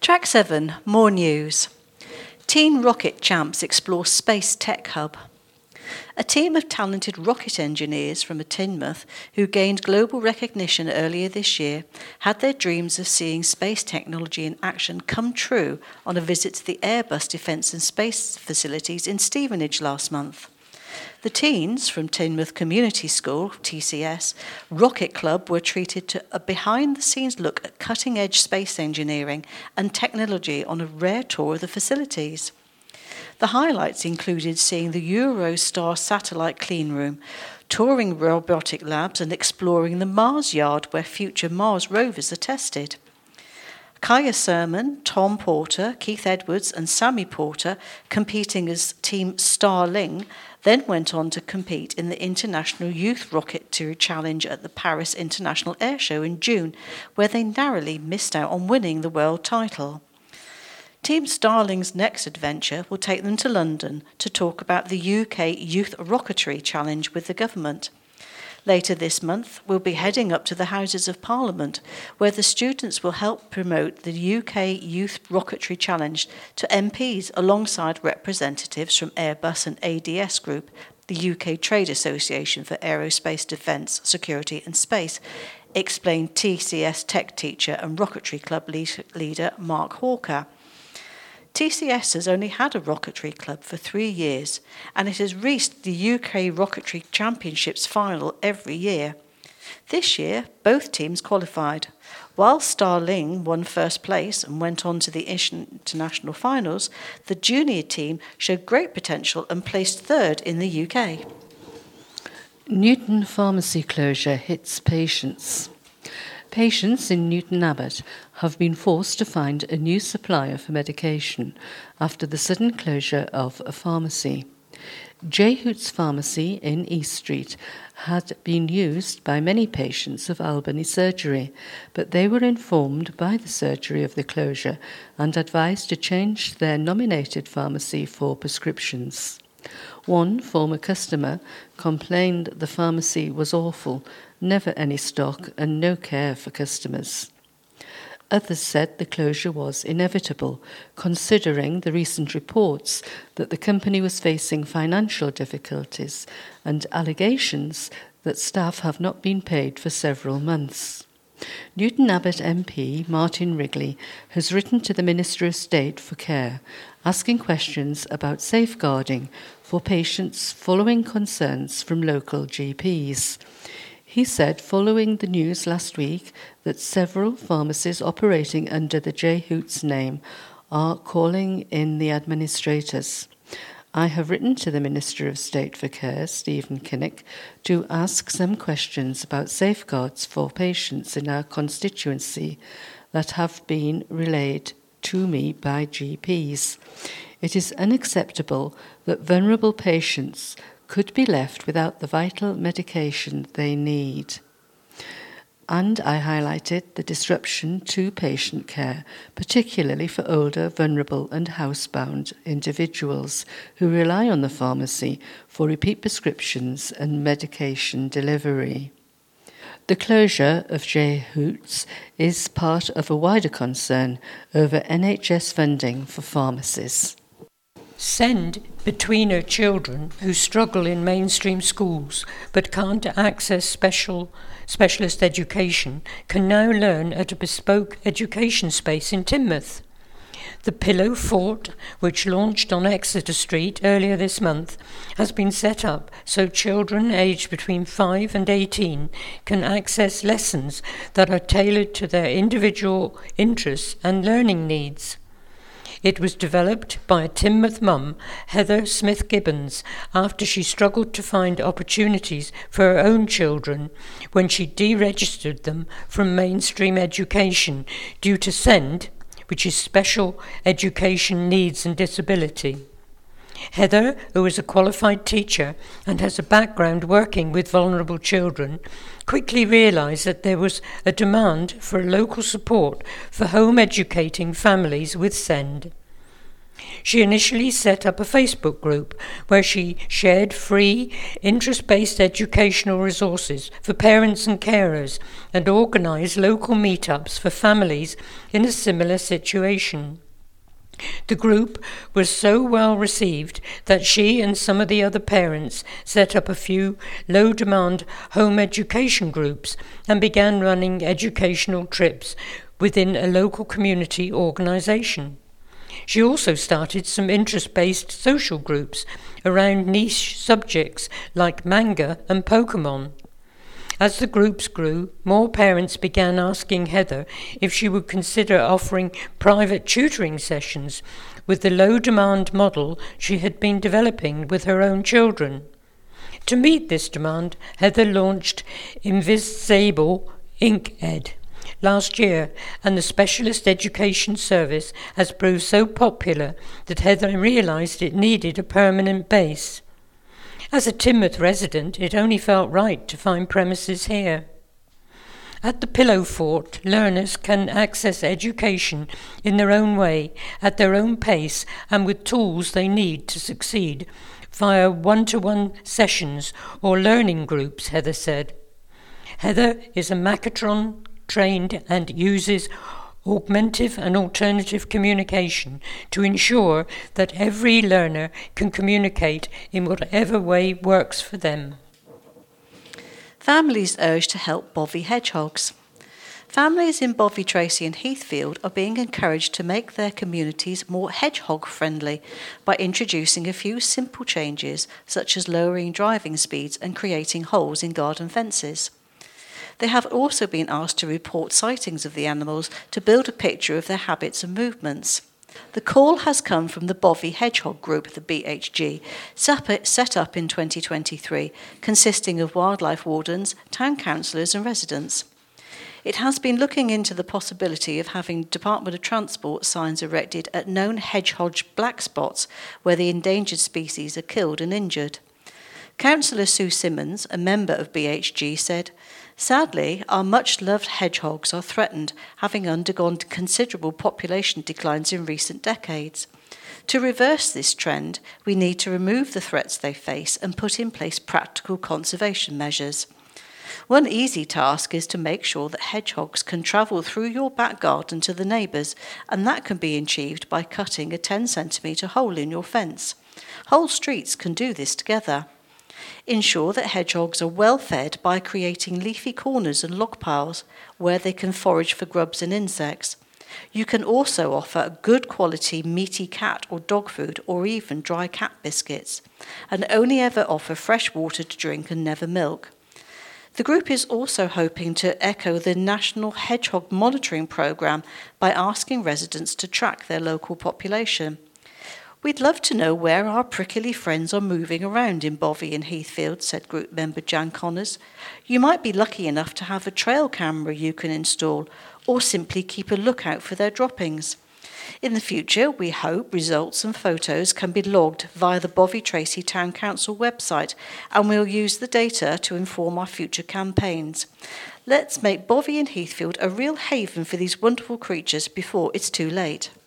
Track 7, more news. Teen rocket champs explore Space Tech Hub. A team of talented rocket engineers from Teignmouth, who gained global recognition earlier this year, had their dreams of seeing space technology in action come true on a visit to the Airbus Defence and Space Facilities in Stevenage last month. The teens from Teignmouth Community School, TCS, Rocket Club were treated to a behind-the-scenes look at cutting-edge space engineering and technology on a rare tour of the facilities. The highlights included seeing the Eurostar satellite cleanroom, touring robotic labs and exploring the Mars yard where future Mars rovers are tested. Kaya Sermon, Tom Porter, Keith Edwards and Sammy Porter, competing as Team Starling, then went on to compete in the International Youth Rocketeer Challenge at the Paris International Air Show in June, where they narrowly missed out on winning the world title. Team Starling's next adventure will take them to London to talk about the UK Youth Rocketry Challenge with the government. Later this month, we'll be heading up to the Houses of Parliament, where the students will help promote the UK Youth Rocketry Challenge to MPs alongside representatives from Airbus and ADS Group, the UK Trade Association for Aerospace Defence, Security and Space, explained TCS tech teacher and Rocketry Club leader Mark Hawker. TCS has only had a rocketry club for 3 years, and it has reached the UK Rocketry Championships final every year. This year, both teams qualified. While Starling won first place and went on to the international finals, the junior team showed great potential and placed third in the UK. Newton pharmacy closure hits patients. Patients in Newton Abbot have been forced to find a new supplier for medication after the sudden closure of a pharmacy. J. Hoots Pharmacy in East Street had been used by many patients of Albany surgery, but they were informed by the surgery of the closure and advised to change their nominated pharmacy for prescriptions. One former customer complained the pharmacy was awful, never any stock and no care for customers. Others said the closure was inevitable, considering the recent reports that the company was facing financial difficulties and allegations that staff have not been paid for several months. Newton Abbot MP Martin Wrigley has written to the Minister of State for Care, asking questions about safeguarding for patients following concerns from local GPs. He said, following the news last week, that several pharmacies operating under the J. Hoots name are calling in the administrators. I have written to the Minister of State for Care, Stephen Kinnock, to ask some questions about safeguards for patients in our constituency that have been relayed to me by GPs. It is unacceptable that vulnerable patients could be left without the vital medication they need. And I highlighted the disruption to patient care, particularly for older, vulnerable and housebound individuals who rely on the pharmacy for repeat prescriptions and medication delivery. The closure of J. Hoots is part of a wider concern over NHS funding for pharmacies. Send betweener children who struggle in mainstream schools but can't access specialist education can now learn at a bespoke education space in Teignmouth. The Pillow Fort, which launched on Exeter Street earlier this month, has been set up so children aged between 5 and 18 can access lessons that are tailored to their individual interests and learning needs. It was developed by a Teignmouth mum, Heather Smith-Gibbons, after she struggled to find opportunities for her own children when she deregistered them from mainstream education due to SEND, which is Special Education Needs and Disability. Heather, who is a qualified teacher and has a background working with vulnerable children, quickly realised that there was a demand for local support for home educating families with SEND. She initially set up a Facebook group where she shared free, interest-based educational resources for parents and carers and organised local meetups for families in a similar situation. The group was so well received that she and some of the other parents set up a few low-demand home education groups and began running educational trips within a local community organisation. She also started some interest-based social groups around niche subjects like manga and Pokemon. As the groups grew, more parents began asking Heather if she would consider offering private tutoring sessions with the low-demand model she had been developing with her own children. To meet this demand, Heather launched Invisable Inc. last year, and the specialist education service has proved so popular that Heather realised it needed a permanent base. As a Teignmouth resident, it only felt right to find premises here. At the Pillow Fort, learners can access education in their own way, at their own pace, and with tools they need to succeed, via one-to-one sessions or learning groups, Heather said. Heather is a Mechaton trained and uses augmentative and alternative communication to ensure that every learner can communicate in whatever way works for them. Families urged to help bovie hedgehogs. Families in Bovey Tracy and Heathfield are being encouraged to make their communities more hedgehog-friendly by introducing a few simple changes, such as lowering driving speeds and creating holes in garden fences. They have also been asked to report sightings of the animals to build a picture of their habits and movements. The call has come from the Bovey Hedgehog Group, the BHG, set up in 2023, consisting of wildlife wardens, town councillors and residents. It has been looking into the possibility of having Department of Transport signs erected at known hedgehog black spots where the endangered species are killed and injured. Councillor Sue Simmons, a member of BHG, said, "Sadly, our much-loved hedgehogs are threatened, having undergone considerable population declines in recent decades. To reverse this trend, we need to remove the threats they face and put in place practical conservation measures. One easy task is to make sure that hedgehogs can travel through your back garden to the neighbours, and that can be achieved by cutting a 10-centimetre hole in your fence. Whole streets can do this together. Ensure that hedgehogs are well fed by creating leafy corners and log piles where they can forage for grubs and insects. You can also offer good quality meaty cat or dog food or even dry cat biscuits, and only ever offer fresh water to drink and never milk. The group is also hoping to echo the National Hedgehog Monitoring Programme by asking residents to track their local population. We'd love to know where our prickly friends are moving around in Bovey and Heathfield, said group member Jan Connors. You might be lucky enough to have a trail camera you can install, or simply keep a lookout for their droppings. In the future, we hope results and photos can be logged via the Bovey Tracy Town Council website, and we'll use the data to inform our future campaigns. Let's make Bovey and Heathfield a real haven for these wonderful creatures before it's too late."